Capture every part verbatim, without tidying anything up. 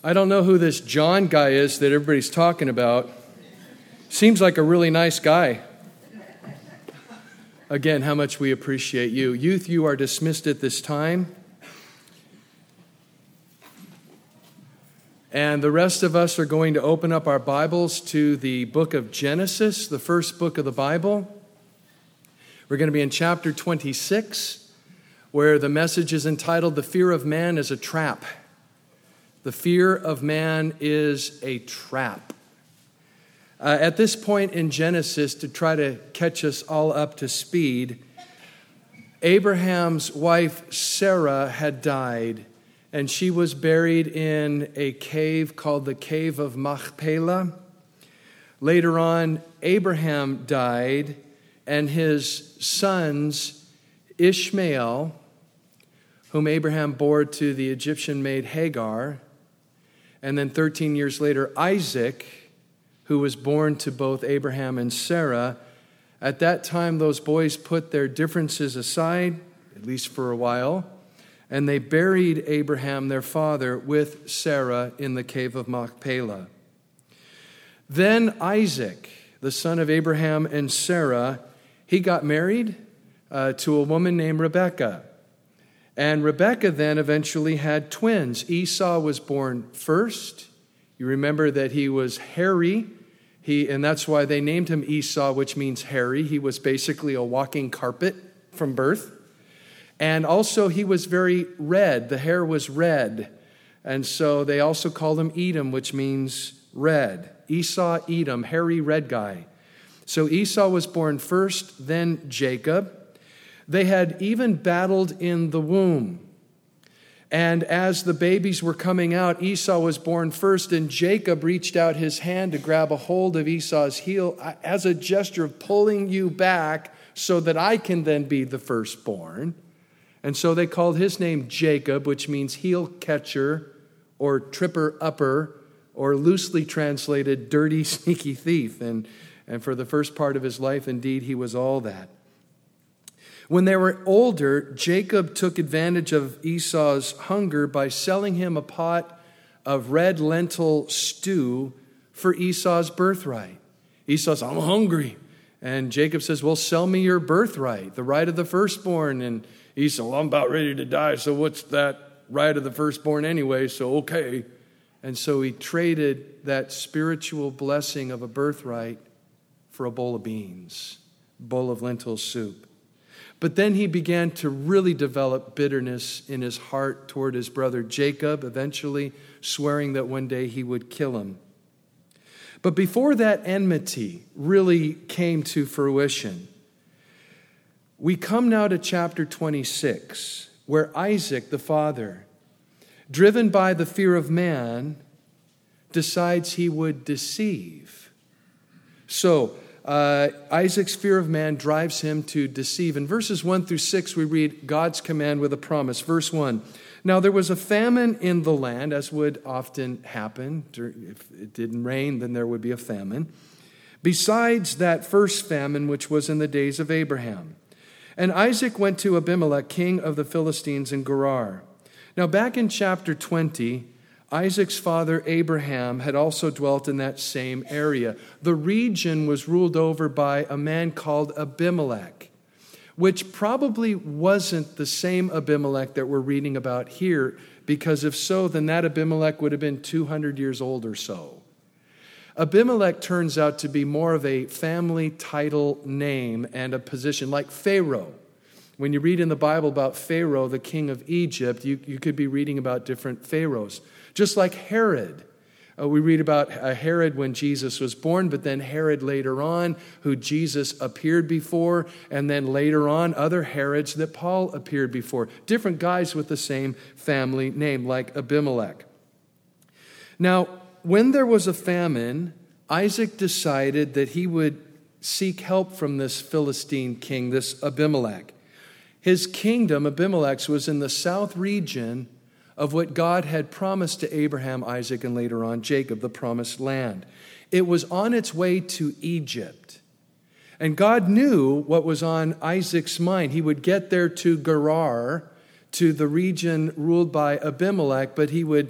I don't know who this John guy is that everybody's talking about. Seems like a really nice guy. Again, how much we appreciate you. Youth, you are dismissed at this time. And the rest of us are going to open up our Bibles to the book of Genesis, the first book of the Bible. We're going to be in chapter twenty-six, where the message is entitled, "The Fear of Man is a Trap." The fear of man is a trap. Uh, at this point in Genesis, to try to catch us all up to speed, Abraham's wife Sarah had died, and she was buried in a cave called the Cave of Machpelah. Later on, Abraham died, and his sons, Ishmael, whom Abraham bore to the Egyptian maid Hagar, and then thirteen years later, Isaac, who was born to both Abraham and Sarah. At that time, those boys put their differences aside, at least for a while, and they buried Abraham, their father, with Sarah in the Cave of Machpelah. Then Isaac, the son of Abraham and Sarah, he got married uh, to a woman named Rebekah. And Rebekah then eventually had twins. Esau was born first. You remember that he was hairy, he, and that's why they named him Esau, which means hairy. He was basically a walking carpet from birth. And also he was very red. The hair was red. And so they also called him Edom, which means red. Esau, Edom, hairy red guy. So Esau was born first, then Jacob. They had even battled in the womb. And as the babies were coming out, Esau was born first, and Jacob reached out his hand to grab a hold of Esau's heel as a gesture of pulling you back so that I can then be the firstborn. And so they called his name Jacob, which means heel catcher or tripper upper, or loosely translated, dirty, sneaky thief. And, and for the first part of his life, indeed, he was all that. When they were older, Jacob took advantage of Esau's hunger by selling him a pot of red lentil stew for Esau's birthright. Esau says, "I'm hungry." And Jacob says, "Well, sell me your birthright, the right of the firstborn." And Esau, "Well, I'm about ready to die, so what's that right of the firstborn anyway, so okay." And so he traded that spiritual blessing of a birthright for a bowl of beans, a bowl of lentil soup. But then he began to really develop bitterness in his heart toward his brother Jacob, eventually swearing that one day he would kill him. But before that enmity really came to fruition, we come now to chapter twenty-six, where Isaac, the father, driven by the fear of man, decides he would deceive. So, Uh, Isaac's fear of man drives him to deceive. In verses one through six, we read God's command with a promise. Verse one, "Now there was a famine in the land," as would often happen. If it didn't rain, then there would be a famine. "Besides that first famine, which was in the days of Abraham. And Isaac went to Abimelech, king of the Philistines in Gerar." Now back in chapter twenty, Isaac's father Abraham had also dwelt in that same area. The region was ruled over by a man called Abimelech, which probably wasn't the same Abimelech that we're reading about here, because if so, then that Abimelech would have been two hundred years old or so. Abimelech turns out to be more of a family title name and a position, like Pharaoh. When you read in the Bible about Pharaoh, the king of Egypt, you, you could be reading about different pharaohs. Just like Herod. Uh, we read about uh, Herod when Jesus was born, but then Herod later on, who Jesus appeared before, and then later on, other Herods that Paul appeared before. Different guys with the same family name, like Abimelech. Now, when there was a famine, Isaac decided that he would seek help from this Philistine king, this Abimelech. His kingdom, Abimelech's, was in the south region of what God had promised to Abraham, Isaac, and later on Jacob, the promised land. It was on its way to Egypt. And God knew what was on Isaac's mind. He would get there to Gerar, to the region ruled by Abimelech, but he would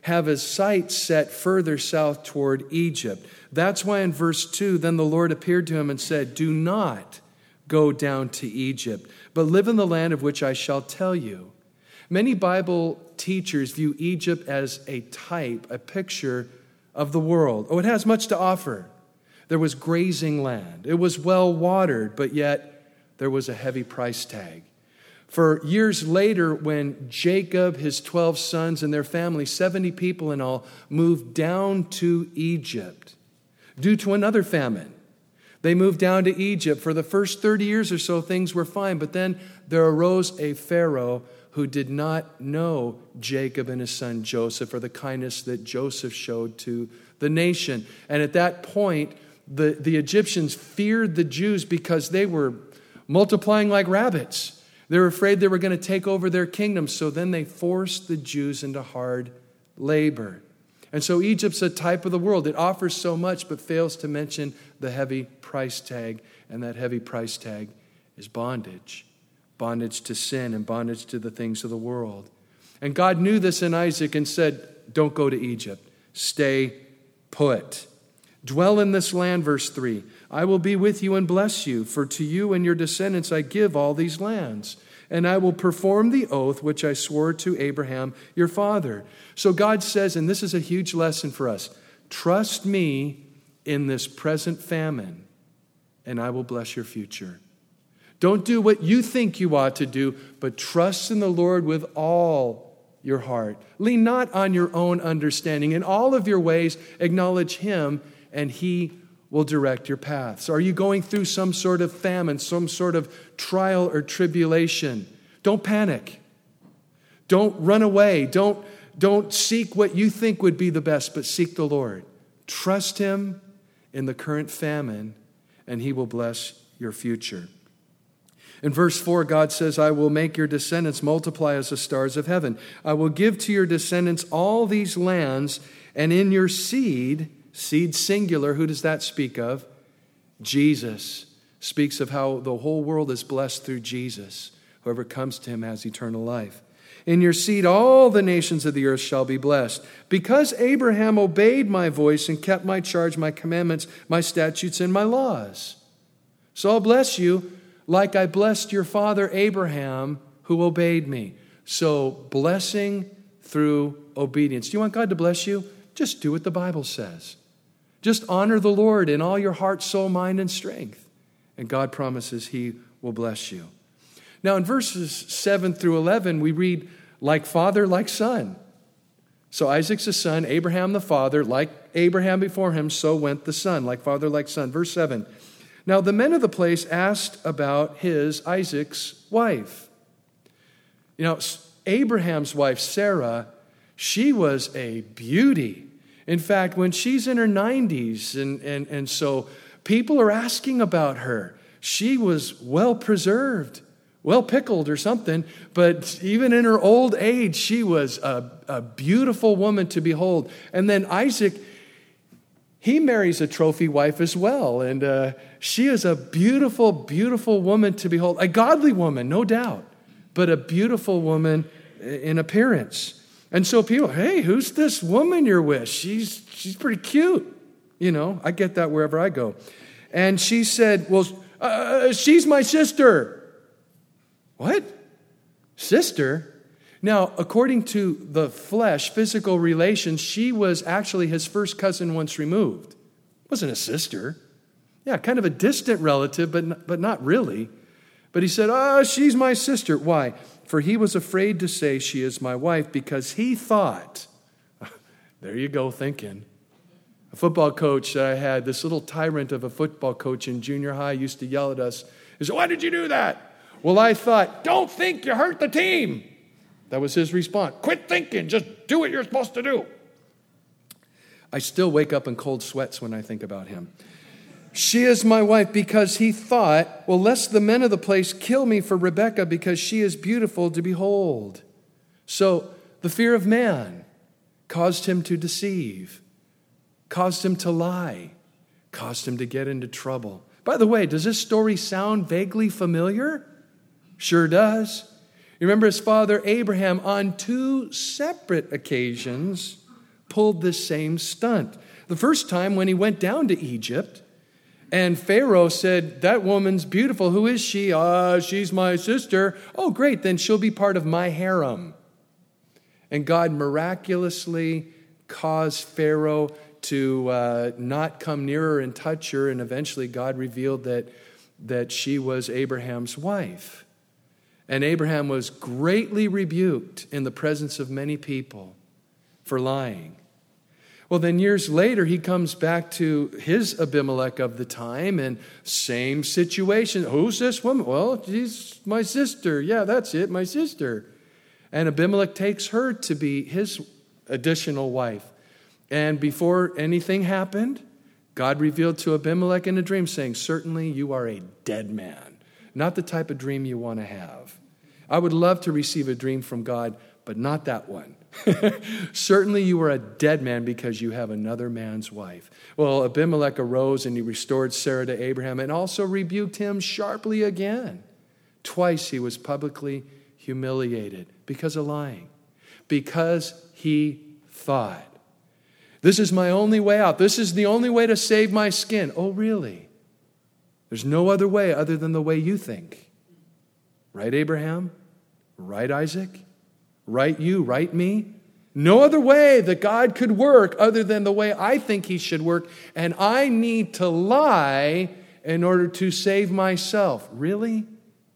have his sights set further south toward Egypt. That's why in verse two, then the Lord appeared to him and said, do not go down to Egypt, but live in the land of which I shall tell you. Many Bible teachers view Egypt as a type, a picture of the world. Oh, it has much to offer. There was grazing land. It was well watered, but yet there was a heavy price tag. For years later, when Jacob, his twelve sons, and their family, seventy people in all, moved down to Egypt due to another famine. They moved down to Egypt. For the first thirty years or so, things were fine. But then there arose a Pharaoh who did not know Jacob and his son Joseph, or the kindness that Joseph showed to the nation. And at that point, the, the Egyptians feared the Jews because they were multiplying like rabbits. They were afraid they were going to take over their kingdom. So then they forced the Jews into hard labor. And so Egypt's a type of the world. It offers so much, but fails to mention the heavy price tag. And that heavy price tag is bondage. Bondage to sin and bondage to the things of the world. And God knew this in Isaac and said, don't go to Egypt. Stay put. Dwell in this land, verse three. I will be with you and bless you, for to you and your descendants I give all these lands. And I will perform the oath which I swore to Abraham, your father. So God says, and this is a huge lesson for us, trust me in this present famine, and I will bless your future. Don't do what you think you ought to do, but trust in the Lord with all your heart. Lean not on your own understanding. In all of your ways, acknowledge him, and he will direct your paths. Are you going through some sort of famine, some sort of trial or tribulation? Don't panic. Don't run away. Don't, don't seek what you think would be the best, but seek the Lord. Trust him in the current famine, and he will bless your future. In verse four, God says, I will make your descendants multiply as the stars of heaven. I will give to your descendants all these lands, and in your seed, seed singular, who does that speak of? Jesus speaks of how the whole world is blessed through Jesus. Whoever comes to him has eternal life. In your seed, all the nations of the earth shall be blessed. Because Abraham obeyed my voice and kept my charge, my commandments, my statutes, and my laws. So I'll bless you like I blessed your father Abraham, who obeyed me. So blessing through obedience. Do you want God to bless you? Just do what the Bible says. Just honor the Lord in all your heart, soul, mind, and strength. And God promises he will bless you. Now in verses seven through eleven, we read, like father, like son. So Isaac's the son, Abraham the father. Like Abraham before him, so went the son, like father, like son. Verse seven. Now the men of the place asked about his, Isaac's, wife. You know, Abraham's wife, Sarah, she was a beauty. In fact, when she's in her nineties, and, and, and so people are asking about her, she was well preserved, well pickled or something, but even in her old age, she was a, a beautiful woman to behold. And then Isaac, he marries a trophy wife as well, and uh, she is a beautiful, beautiful woman to behold. A godly woman, no doubt, but a beautiful woman in appearance. And so people, hey, who's this woman you're with? She's she's pretty cute. You know, I get that wherever I go. And she said, well, uh, she's my sister. What? Sister? Now, according to the flesh, physical relations, she was actually his first cousin once removed. Wasn't a sister. Yeah, kind of a distant relative, but not, but not really. But he said, oh, she's my sister. Why? For he was afraid to say she is my wife because he thought, there you go thinking. A football coach that I had, this little tyrant of a football coach in junior high used to yell at us. He said, why did you do that? Well, I thought, don't think you hurt the team. That was his response. Quit thinking, just do what you're supposed to do. I still wake up in cold sweats when I think about him. She is my wife because he thought, well, lest the men of the place kill me for Rebekah because she is beautiful to behold. So the fear of man caused him to deceive, caused him to lie, caused him to get into trouble. By the way, does this story sound vaguely familiar? Sure does. You remember his father Abraham on two separate occasions pulled this same stunt. The first time when he went down to Egypt, and Pharaoh said, that woman's beautiful. Who is she? Ah, uh, she's my sister. Oh, great. Then she'll be part of my harem. And God miraculously caused Pharaoh to uh, not come near her and touch her. And eventually God revealed that, that she was Abraham's wife. And Abraham was greatly rebuked in the presence of many people for lying. Well, then years later, he comes back to his Abimelech of the time, and same situation. Who's this woman? Well, she's my sister. Yeah, that's it, my sister. And Abimelech takes her to be his additional wife. And before anything happened, God revealed to Abimelech in a dream, saying, certainly you are a dead man. Not the type of dream you want to have. I would love to receive a dream from God, but not that one. Certainly you are a dead man because you have another man's wife. Well, Abimelech arose and he restored Sarah to Abraham and also rebuked him sharply again. Twice he was publicly humiliated because of lying. Because he thought, this is my only way out. This is the only way to save my skin. Oh, really? There's no other way other than the way you think. Right, Abraham? Right, Isaac? Right you, right me? No other way that God could work other than the way I think he should work, and I need to lie in order to save myself. Really?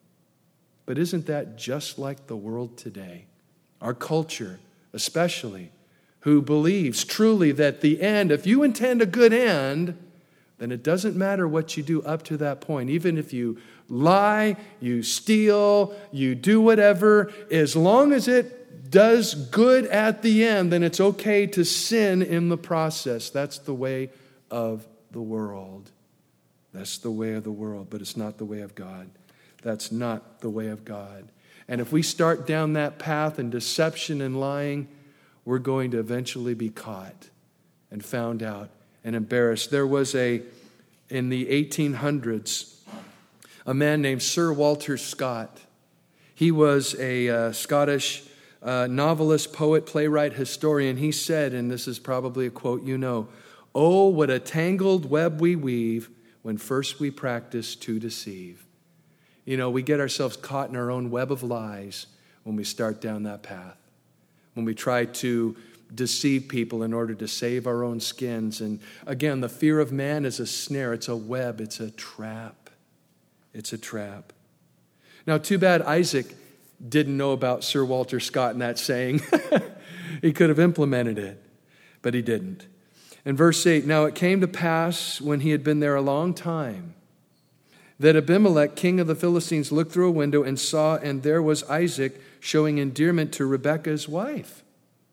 But isn't that just like the world today? Our culture, especially, who believes truly that the end, if you intend a good end, then it doesn't matter what you do up to that point. Even if you lie, you steal, you do whatever, as long as it does good at the end, then it's okay to sin in the process. That's the way of the world. That's the way of the world, but it's not the way of God. That's not the way of God. And if we start down that path in deception and lying, we're going to eventually be caught and found out and embarrassed. There was a, in the eighteen hundreds, a man named Sir Walter Scott. He was a uh, Scottish uh, novelist, poet, playwright, historian. He said, and this is probably a quote you know, "Oh, what a tangled web we weave when first we practice to deceive." You know, we get ourselves caught in our own web of lies when we start down that path. When we try to deceive people in order to save our own skins. And again, the fear of man is a snare. It's a web. It's a trap. It's a trap. Now, too bad Isaac didn't know about Sir Walter Scott and that saying. He could have implemented it, but he didn't. In verse eight, now it came to pass when he had been there a long time that Abimelech, king of the Philistines, looked through a window and saw, and there was Isaac showing endearment to Rebekah's wife.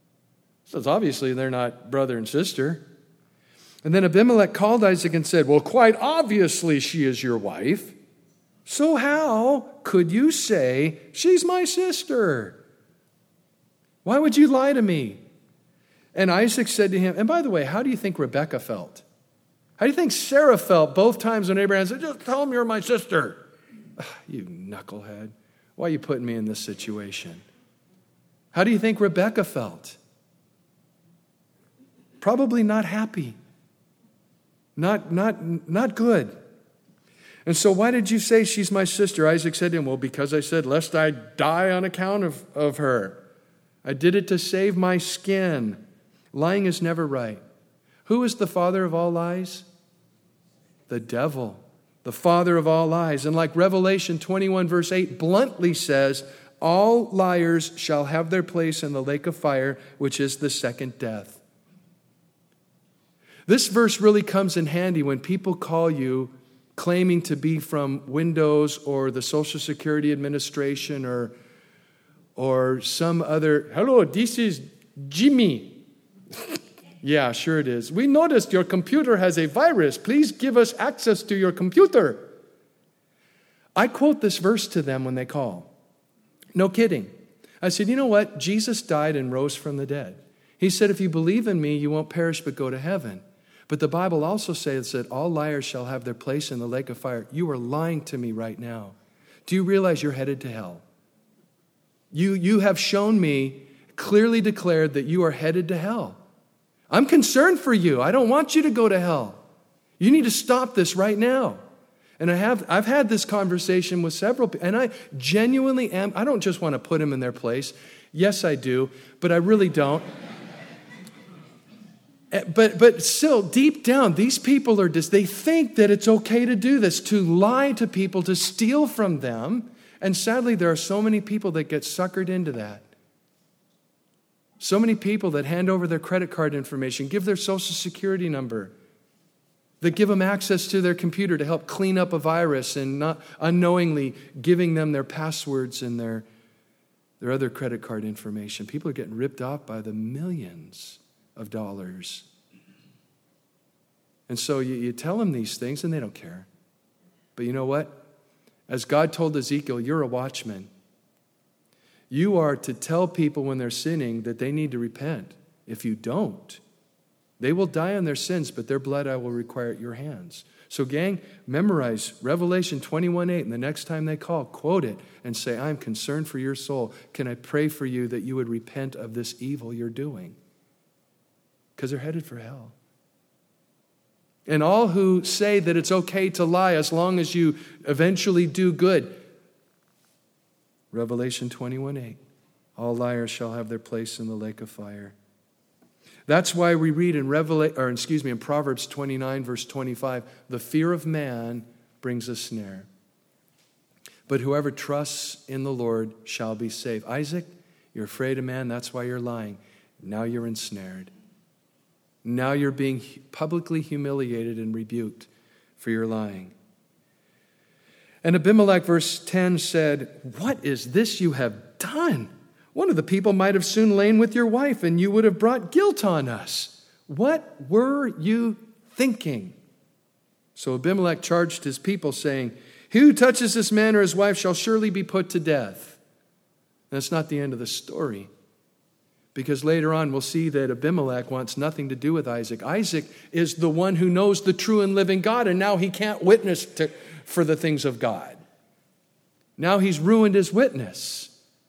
So it's obviously they're not brother and sister. And then Abimelech called Isaac and said, well, quite obviously she is your wife. So how could you say she's my sister? Why would you lie to me? And Isaac said to him, and by the way, how do you think Rebekah felt? How do you think Sarah felt both times when Abraham said, just tell him you're my sister? Ugh, you knucklehead. Why are you putting me in this situation? How do you think Rebekah felt? Probably not happy. Not, not, not good. And so why did you say she's my sister? Isaac said to him, well, because I said, lest I die on account of, of her. I did it to save my skin. Lying is never right. Who is the father of all lies? The devil, the father of all lies. And like Revelation twenty-one verse eight bluntly says, all liars shall have their place in the lake of fire, which is the second death. This verse really comes in handy when people call you claiming to be from Windows or the Social Security Administration or, or some other, hello, this is Jimmy. Yeah, sure it is. We noticed your computer has a virus. Please give us access to your computer. I quote this verse to them when they call. No kidding. I said, you know what? Jesus died and rose from the dead. He said, if you believe in me, you won't perish but go to heaven. But the Bible also says that all liars shall have their place in the lake of fire. You are lying to me right now. Do you realize you're headed to hell? You, you have shown me, clearly declared that you are headed to hell. I'm concerned for you. I don't want you to go to hell. You need to stop this right now. And I have, I've had this conversation with several people, and I genuinely am, I don't just want to put them in their place. Yes, I do, but I really don't. But but still, deep down, these people are just, they think that it's okay to do this, to lie to people, to steal from them. And sadly, there are so many people that get suckered into that. So many people that hand over their credit card information, give their social security number, that give them access to their computer to help clean up a virus and not unknowingly giving them their passwords and their, their other credit card information. People are getting ripped off by the millions of dollars. And so you, you tell them these things and they don't care. But you know what? As God told Ezekiel, you're a watchman. You are to tell people when they're sinning that they need to repent. If you don't, they will die on their sins, but their blood I will require at your hands. So gang, memorize Revelation twenty-one eight, and the next time they call, quote it and say, I'm concerned for your soul. Can I pray for you that you would repent of this evil you're doing? Because they're headed for hell. And all who say that it's okay to lie as long as you eventually do good, Revelation twenty-one eight, all liars shall have their place in the lake of fire. That's why we read in Revela- or excuse me, in Proverbs twenty-nine, verse twenty-five, the fear of man brings a snare, but whoever trusts in the Lord shall be saved. Isaac, you're afraid of man, that's why you're lying. Now you're ensnared. Now you're being publicly humiliated and rebuked for your lying. And Abimelech, verse ten said, what is this you have done? One of the people might have soon lain with your wife, and you would have brought guilt on us. What were you thinking? So Abimelech charged his people, saying, he who touches this man or his wife shall surely be put to death. That's not the end of the story. Because later on we'll see that Abimelech wants nothing to do with Isaac. Isaac is the one who knows the true and living God, and now he can't witness to, for the things of God. Now he's ruined his witness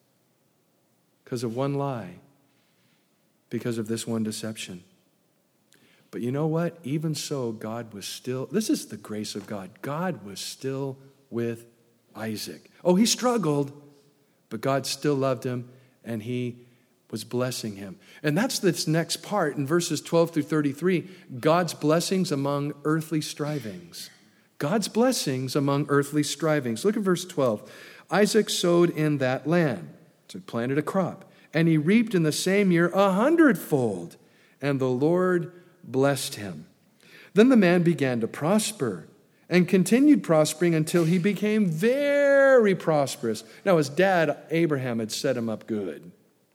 because of one lie, because of this one deception. But you know what? Even so, God was still, this is the grace of God. God was still with Isaac. Oh, he struggled, but God still loved him, and he was blessing him. And that's this next part in verses twelve through thirty-three, God's blessings among earthly strivings. God's blessings among earthly strivings. Look at verse twelve. Isaac sowed in that land, so he planted a crop, and he reaped in the same year a hundredfold, and the Lord blessed him. Then the man began to prosper and continued prospering until he became very prosperous. Now his dad, Abraham, had set him up good.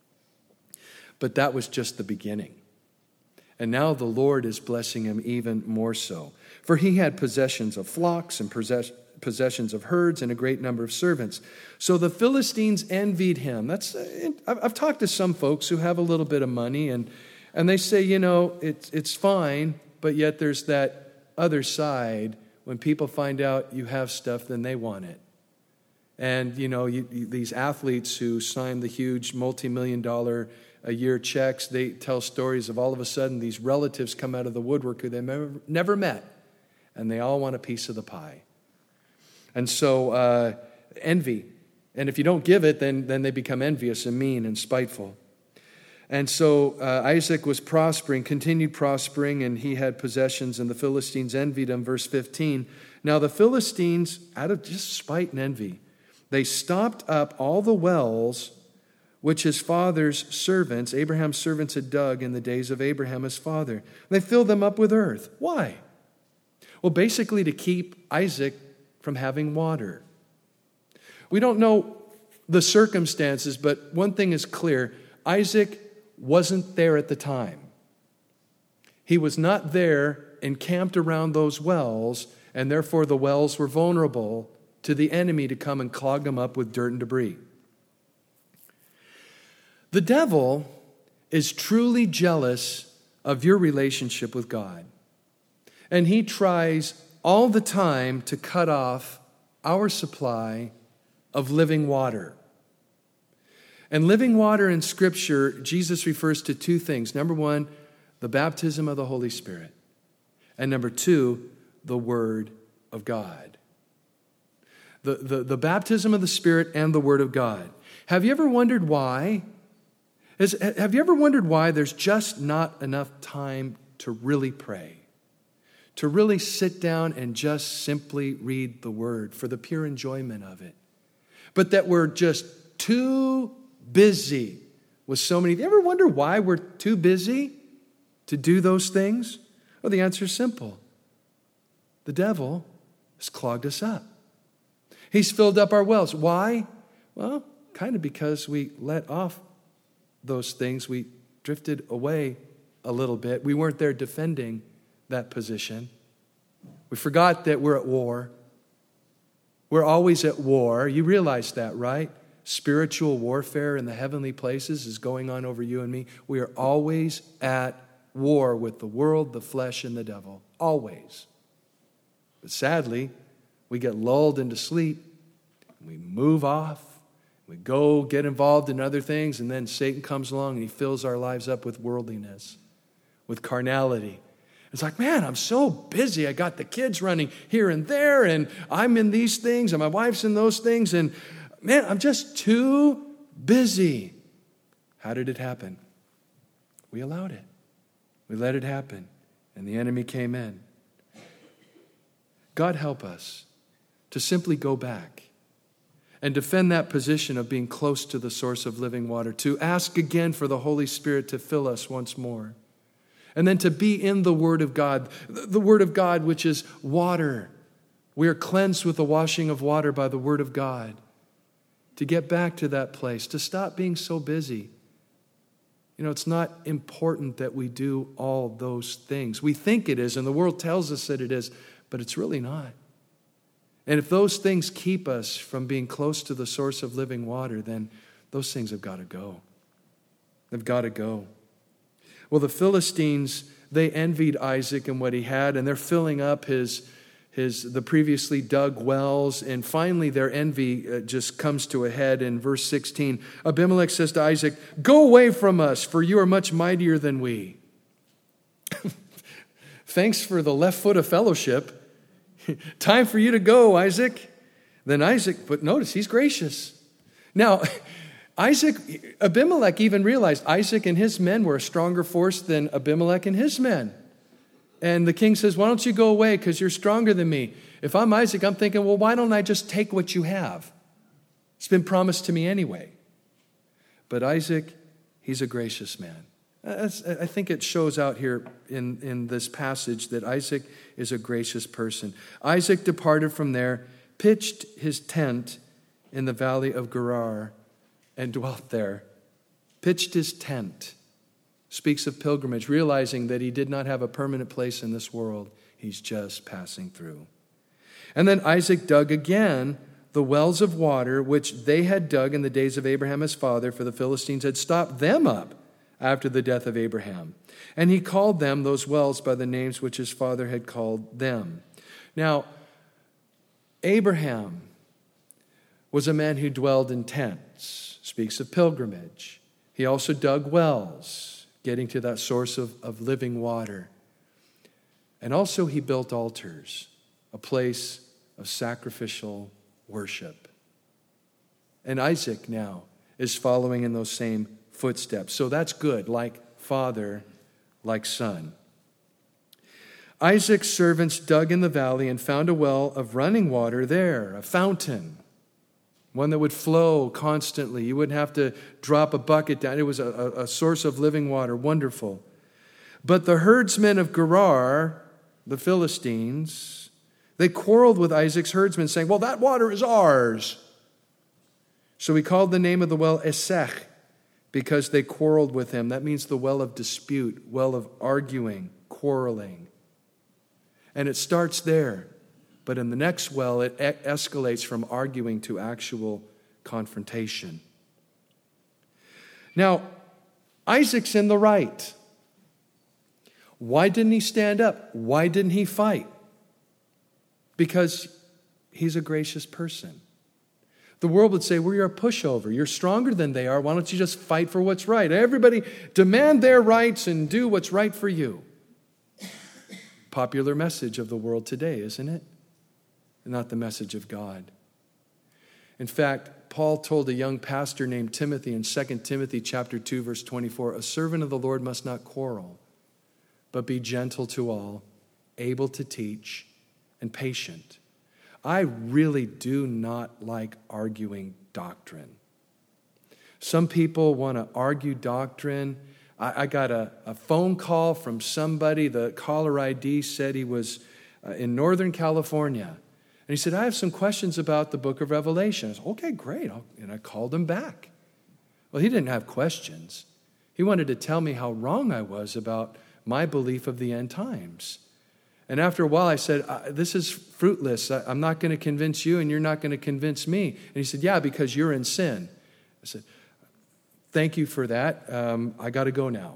But that was just the beginning. And now the Lord is blessing him even more so. For he had possessions of flocks and possess- possessions of herds and a great number of servants. So the Philistines envied him. That's I've talked to some folks who have a little bit of money, and, and they say, you know, it's, it's fine, but yet there's that other side. When people find out you have stuff, then they want it. And, you know, you, you, these athletes who sign the huge multi-million dollar a year checks, they tell stories of all of a sudden these relatives come out of the woodwork who they never, never met, and they all want a piece of the pie. And so uh, envy. And if you don't give it, then, then they become envious and mean and spiteful. And so uh, Isaac was prospering, continued prospering, and he had possessions, and the Philistines envied him. Verse fifteen. Now the Philistines, out of just spite and envy, they stopped up all the wells which his father's servants, Abraham's servants, had dug in the days of Abraham, his father. They filled them up with earth. Why? Well, basically to keep Isaac from having water. We don't know the circumstances, but one thing is clear. Isaac wasn't there at the time. He was not there encamped around those wells, and therefore the wells were vulnerable to the enemy to come and clog them up with dirt and debris. The devil is truly jealous of your relationship with God. And he tries all the time to cut off our supply of living water. And living water in Scripture, Jesus refers to two things. Number one, the baptism of the Holy Spirit. And number two, the Word of God. The, the, the baptism of the Spirit and the Word of God. Have you ever wondered why? Is, have you ever wondered why there's just not enough time to really pray? To really sit down and just simply read the Word for the pure enjoyment of it. But that we're just too busy with so many. Have you ever wonder why we're too busy to do those things? Well, the answer is simple. The devil has clogged us up. He's filled up our wells. Why? Well, kind of because we let off those things. We drifted away a little bit. We weren't there defending that position. We forgot that we're at war. We're always at war. You realize that, right? Spiritual warfare in the heavenly places is going on over you and me. We are always at war with the world, the flesh, and the devil. Always. But sadly, we get lulled into sleep. We move off. We go get involved in other things, and then Satan comes along and he fills our lives up with worldliness, with carnality. It's like, man, I'm so busy. I got the kids running here and there, and I'm in these things, and my wife's in those things, and man, I'm just too busy. How did it happen? We allowed it. We let it happen, and the enemy came in. God help us to simply go back and defend that position of being close to the source of living water, to ask again for the Holy Spirit to fill us once more. And then to be in the Word of God, the Word of God, which is water. We are cleansed with the washing of water by the Word of God. To get back to that place, to stop being so busy. You know, it's not important that we do all those things. We think it is, and the world tells us that it is, but it's really not. And if those things keep us from being close to the source of living water, then those things have got to go. They've got to go. Well, the Philistines, they envied Isaac and what he had, and they're filling up his, his the previously dug wells, and finally their envy uh, just comes to a head in verse sixteen. Abimelech says to Isaac, "Go away from us, for you are much mightier than we." Thanks for the left foot of fellowship. Time for you to go, Isaac. Then Isaac, but notice, he's gracious. Now, Isaac, Abimelech even realized Isaac and his men were a stronger force than Abimelech and his men. And the king says, why don't you go away because you're stronger than me? If I'm Isaac, I'm thinking, well, why don't I just take what you have? It's been promised to me anyway. But Isaac, he's a gracious man. That's, I think it shows out here in, in this passage that Isaac is a gracious person. Isaac departed from there, pitched his tent in the valley of Gerar, and dwelt there. Pitched his tent. Speaks of pilgrimage, realizing that he did not have a permanent place in this world. He's just passing through. And then Isaac dug again the wells of water which they had dug in the days of Abraham his father, for the Philistines had stopped them up after the death of Abraham. And he called them, those wells, by the names which his father had called them. Now, Abraham was a man who dwelled in tents. Speaks of pilgrimage. He also dug wells, getting to that source of, of living water. And also he built altars, a place of sacrificial worship. And Isaac now is following in those same footsteps. So that's good, like father, like son. Isaac's servants dug in the valley and found a well of running water there, a fountain. One that would flow constantly. You wouldn't have to drop a bucket down. It was a, a, a source of living water. Wonderful. But the herdsmen of Gerar, the Philistines, they quarreled with Isaac's herdsmen, saying, well, that water is ours. So he called the name of the well Esek, because they quarreled with him. That means the well of dispute, well of arguing, quarreling. And it starts there. But in the next well, it e- escalates from arguing to actual confrontation. Now, Isaac's in the right. Why didn't he stand up? Why didn't he fight? Because he's a gracious person. The world would say, well, you're a pushover. You're stronger than they are. Why don't you just fight for what's right? Everybody demand their rights and do what's right for you. Popular message of the world today, isn't it? Not the message of God. In fact, Paul told a young pastor named Timothy in Second Timothy chapter two, verse twenty-four, a servant of the Lord must not quarrel, but be gentle to all, able to teach, and patient. I really do not like arguing doctrine. Some people want to argue doctrine. I, I got a, a phone call from somebody. The caller I D said he was uh, in Northern California. And he said, I have some questions about the book of Revelation. I said, okay, great. I'll, and I called him back. Well, he didn't have questions. He wanted to tell me how wrong I was about my belief of the end times. And after a while, I said, this is fruitless. I'm not going to convince you, and you're not going to convince me. And he said, yeah, because you're in sin. I said, thank you for that. Um, I got to go now.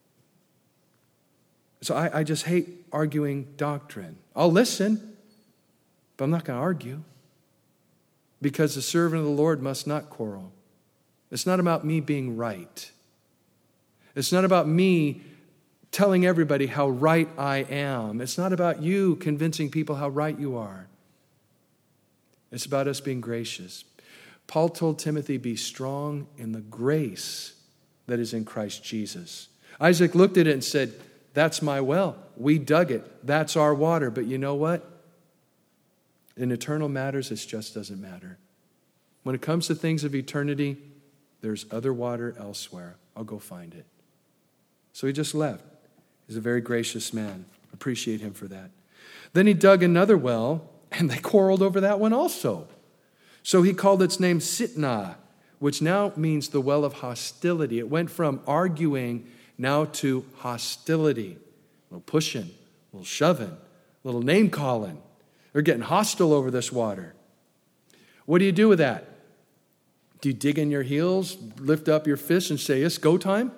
So I, I just hate arguing doctrine. I'll listen, but I'm not going to argue. Because the servant of the Lord must not quarrel. It's not about me being right. It's not about me telling everybody how right I am. It's not about you convincing people how right you are. It's about us being gracious. Paul told Timothy, be strong in the grace that is in Christ Jesus. Isaac looked at it and said, that's my well. We dug it. That's our water. But you know what? In eternal matters, it just doesn't matter. When it comes to things of eternity, there's other water elsewhere. I'll go find it. So he just left. He's a very gracious man. Appreciate him for that. Then he dug another well, and they quarreled over that one also. So he called its name Sitnah, which now means the well of hostility. It went from arguing now to hostility. A little pushing, a little shoving, a little name calling. They're getting hostile over this water. What do you do with that? Do you dig in your heels, lift up your fists, and say, it's go time?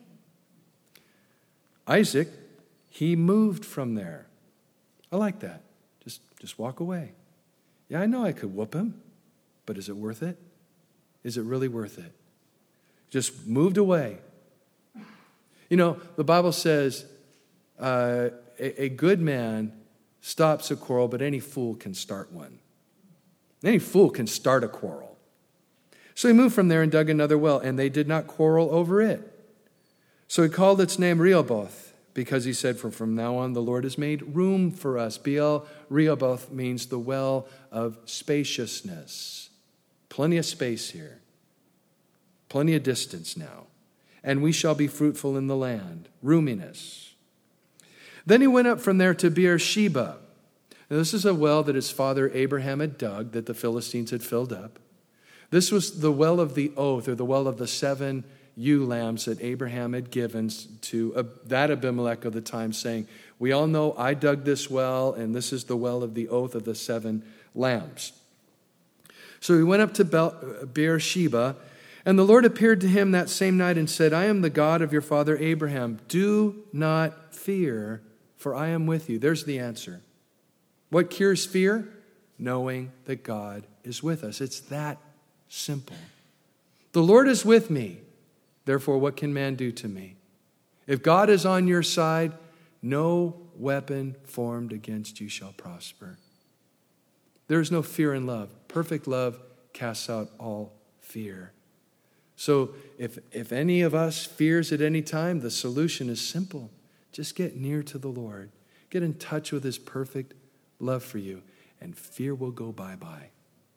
Isaac, he moved from there. I like that. Just, just walk away. Yeah, I know I could whoop him, but is it worth it? Is it really worth it? Just moved away. You know, the Bible says uh, a, a good man stops a quarrel, but any fool can start one. Any fool can start a quarrel. So he moved from there and dug another well, and they did not quarrel over it. So he called its name Rehoboth, because he said, from, from now on, the Lord has made room for us. Beel Rehoboth means the well of spaciousness. Plenty of space here. Plenty of distance now. And we shall be fruitful in the land. Roominess. Then he went up from there to Beersheba. Now, this is a well that his father Abraham had dug, that the Philistines had filled up. This was the well of the oath, or the well of the seven ewe lambs that Abraham had given to uh, that Abimelech of the time, saying, we all know I dug this well, and this is the well of the oath of the seven lambs. So he went up to Be- Beersheba, and the Lord appeared to him that same night and said, I am the God of your father Abraham. Do not fear, for I am with you. There's the answer. What cures fear? Knowing that God is with us. It's that simple. The Lord is with me. Therefore, what can man do to me? If God is on your side, no weapon formed against you shall prosper. There is no fear in love. Perfect love casts out all fear. So if, if any of us fears at any time, the solution is simple. Just get near to the Lord. Get in touch with his perfect love for you, and fear will go bye-bye.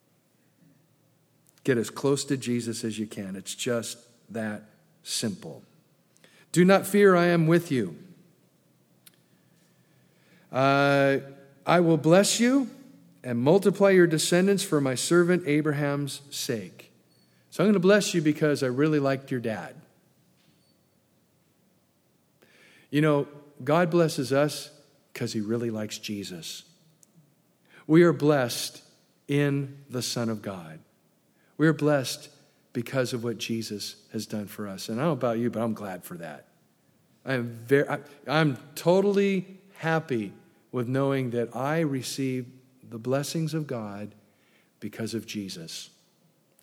Get as close to Jesus as you can. It's just that simple. Do not fear, I am with you. Uh, I will bless you and multiply your descendants for my servant Abraham's sake. So I'm going to bless you because I really liked your dad. You know, God blesses us because he really likes Jesus. We are blessed in the Son of God. We are blessed because of what Jesus has done for us. And I don't know about you, but I'm glad for that. I am very, I, I'm totally happy with knowing that I receive the blessings of God because of Jesus.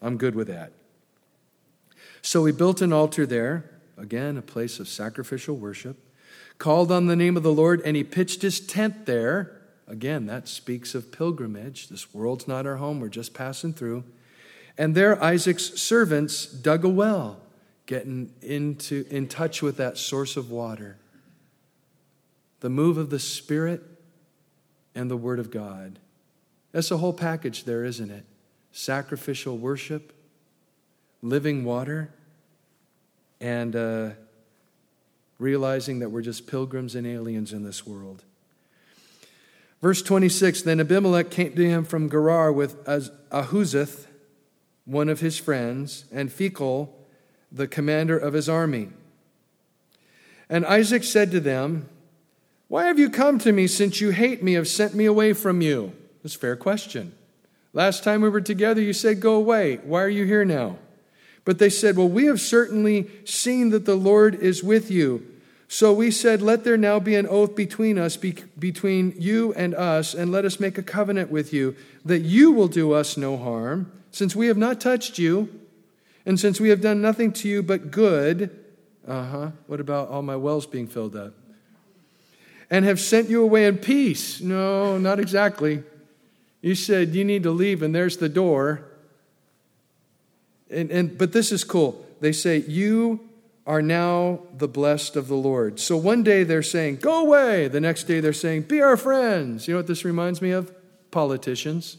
I'm good with that. So he built an altar there, again, a place of sacrificial worship, called on the name of the Lord, and he pitched his tent there. Again, that speaks of pilgrimage. This world's not our home. We're just passing through. And there Isaac's servants dug a well, getting into in touch with that source of water. The move of the Spirit and the Word of God. That's the whole package there, isn't it? Sacrificial worship, living water, and uh, realizing that we're just pilgrims and aliens in this world. Verse twenty-six, then Abimelech came to him from Gerar with Ahuzeth, one of his friends, and Phicol, the commander of his army. And Isaac said to them, why have you come to me since you hate me, have sent me away from you? That's a fair question. Last time we were together, you said, go away. Why are you here now? But they said, well, we have certainly seen that the Lord is with you. So we said, let there now be an oath between us, be- between you and us, and let us make a covenant with you, that you will do us no harm, since we have not touched you, and since we have done nothing to you but good. Uh-huh. What about all my wells being filled up? And have sent you away in peace. No, not exactly. You said you need to leave, and there's the door. And, and but this is cool. They say, you are now the blessed of the Lord. So one day they're saying, go away. The next day they're saying, be our friends. You know what this reminds me of? Politicians.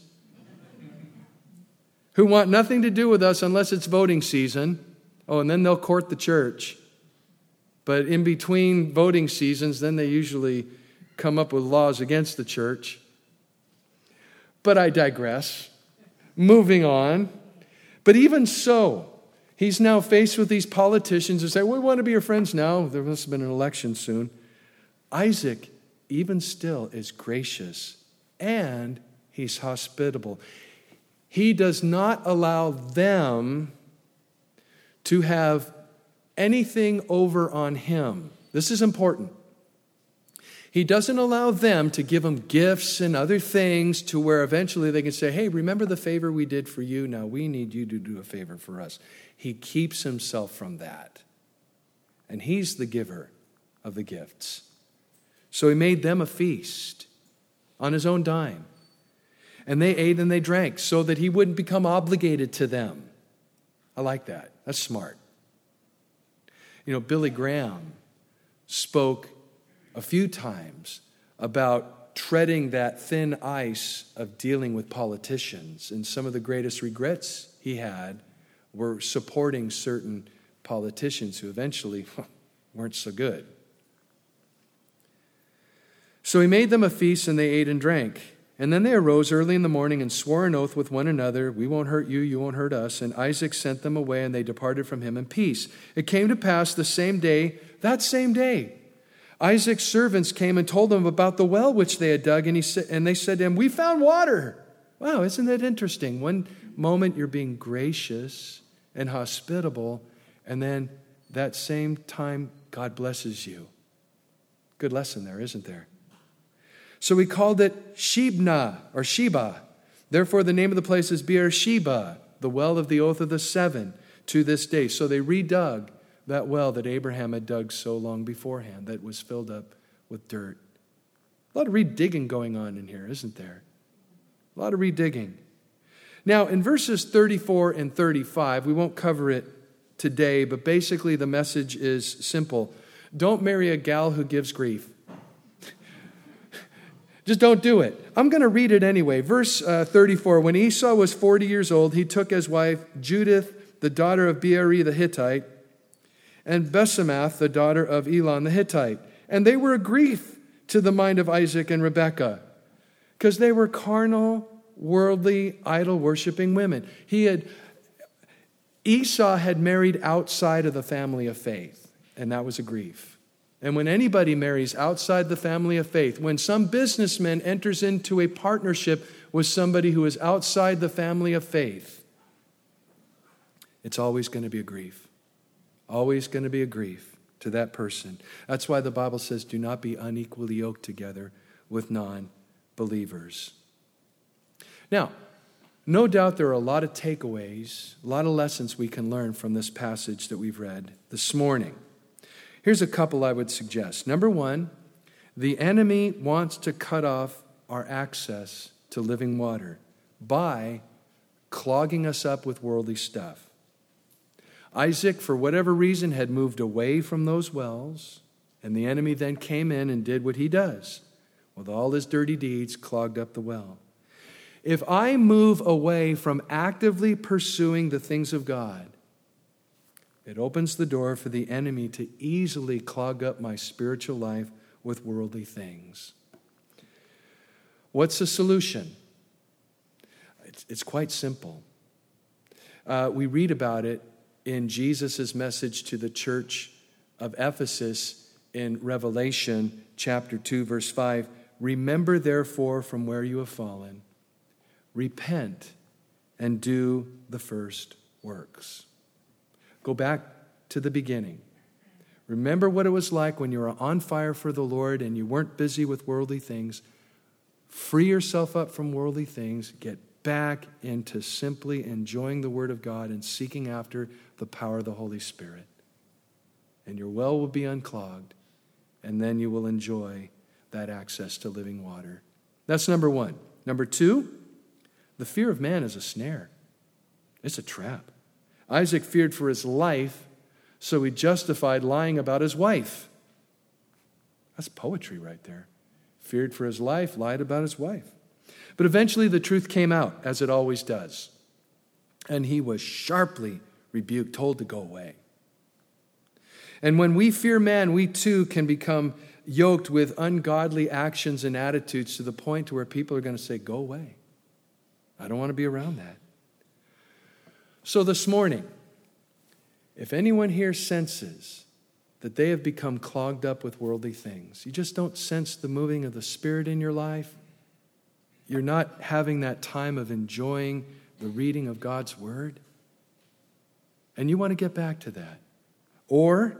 Who want nothing to do with us unless it's voting season. Oh, and then they'll court the church. But in between voting seasons, then they usually come up with laws against the church. But I digress. Moving on. But even so, he's now faced with these politicians who say, we want to be your friends now. There must have been an election soon. Isaac, even still, is gracious and he's hospitable. He does not allow them to have anything over on him. This is important. He doesn't allow them to give him gifts and other things to where eventually they can say, hey, remember the favor we did for you? Now we need you to do a favor for us. He keeps himself from that. And he's the giver of the gifts. So he made them a feast on his own dime. And they ate and they drank so that he wouldn't become obligated to them. I like that. That's smart. You know, Billy Graham spoke a few times about treading that thin ice of dealing with politicians. And some of the greatest regrets he had were supporting certain politicians who eventually weren't so good. So he made them a feast and they ate and drank. And then they arose early in the morning and swore an oath with one another, we won't hurt you, you won't hurt us. And Isaac sent them away, and they departed from him in peace. It came to pass the same day, that same day, Isaac's servants came and told him about the well which they had dug, and he said, and they said to him, we found water. Wow, isn't that interesting? One moment you're being gracious and hospitable, and then that same time God blesses you. Good lesson there, isn't there? So we called it Shebna, or Sheba. Therefore, the name of the place is Beersheba, the well of the oath of the seven, to this day. So they redug that well that Abraham had dug so long beforehand, that was filled up with dirt. A lot of redigging going on in here, isn't there? A lot of redigging. Now, in verses thirty-four and thirty-five, we won't cover it today, but basically the message is simple. Don't marry a gal who gives grief. Just don't do it. I'm going to read it anyway. Verse uh, thirty-four, when Esau was forty years old, he took as wife Judith, the daughter of Beeri the Hittite, and Besemath, the daughter of Elon the Hittite. And they were a grief to the mind of Isaac and Rebekah, because they were carnal, worldly, idol-worshiping women. He had, Esau had married outside of the family of faith, and that was a grief. And when anybody marries outside the family of faith, when some businessman enters into a partnership with somebody who is outside the family of faith, it's always going to be a grief. Always going to be a grief to that person. That's why the Bible says, do not be unequally yoked together with non-believers. Now, No doubt there are a lot of takeaways, a lot of lessons we can learn from this passage that we've read this morning. Here's a couple I would suggest. Number one, the enemy wants to cut off our access to living water by clogging us up with worldly stuff. Isaac, for whatever reason, had moved away from those wells, and the enemy then came in and did what he does. With all his dirty deeds, clogged up the well. If I move away from actively pursuing the things of God, it opens the door for the enemy to easily clog up my spiritual life with worldly things. What's the solution? It's, it's quite simple. Uh, we read about it in Jesus' message to the church of Ephesus in Revelation chapter two, verse five. Remember, therefore, from where you have fallen, repent and do the first works. Go back to the beginning. Remember what it was like when you were on fire for the Lord and you weren't busy with worldly things. Free yourself up from worldly things. Get back into simply enjoying the Word of God and seeking after the power of the Holy Spirit. And your well will be unclogged, and then you will enjoy that access to living water. That's number one. Number two, the fear of man is a snare. It's a trap. Isaac feared for his life, so he justified lying about his wife. That's poetry right there. Feared for his life, lied about his wife. But eventually the truth came out, as it always does. And he was sharply rebuked, told to go away. And when we fear man, we too can become yoked with ungodly actions and attitudes to the point to where people are going to say, go away. I don't want to be around that. So this morning, if anyone here senses that they have become clogged up with worldly things, you just don't sense the moving of the Spirit in your life, you're not having that time of enjoying the reading of God's Word, and you want to get back to that. Or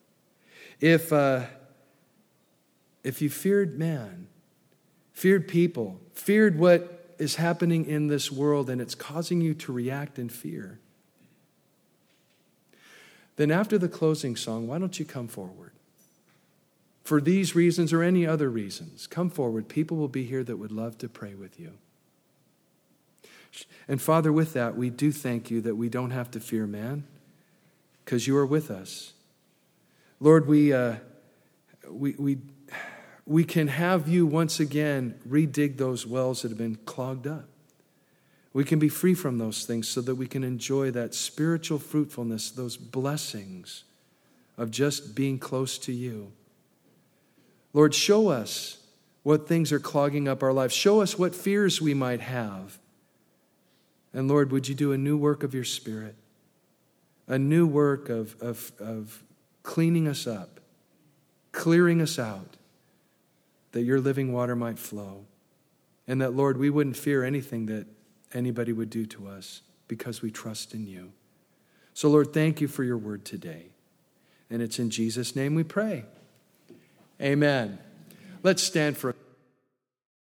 if uh, if you feared man, feared people, feared what is happening in this world and it's causing you to react in fear, then after the closing song, why don't you come forward? For these reasons or any other reasons, come forward. People will be here that would love to pray with you. And Father, with that, we do thank you that we don't have to fear man because you are with us. Lord, we, uh, we, we, we can have you once again redig those wells that have been clogged up. We can be free from those things so that we can enjoy that spiritual fruitfulness, those blessings of just being close to you. Lord, show us what things are clogging up our lives. Show us what fears we might have. And Lord, would you do a new work of your Spirit, a new work of, of, of cleaning us up, clearing us out, that your living water might flow. And that, Lord, we wouldn't fear anything that anybody would do to us because we trust in you. So, Lord, thank you for your word today. And it's in Jesus' name we pray. Amen. Let's stand for a